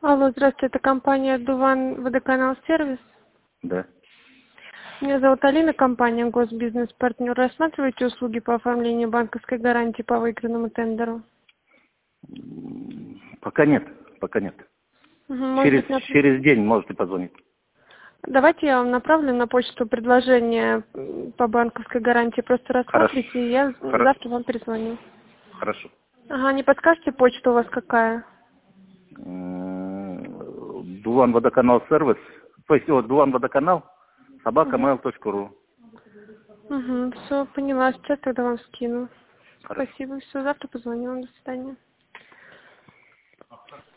Алло, здравствуйте, это компания Дуван Водоканал Сервис. Да. Меня зовут Алина, компания Госбизнес-партнер. Рассматриваете услуги по оформлению банковской гарантии по выигранному тендеру? Пока нет, пока нет. Может быть, Через день можете позвонить. Давайте я вам направлю на почту предложение по банковской гарантии. Просто рассмотрите, и я завтра вам перезвоню. Хорошо. Ага, не подскажете, почта у вас какая? Дуван Водоканал Сервис. То есть Дуван Водоканал @mail.ru. Угу, все, поняла. Сейчас тогда вам скину. Хорошо. Спасибо, все, завтра позвоню вам. До свидания.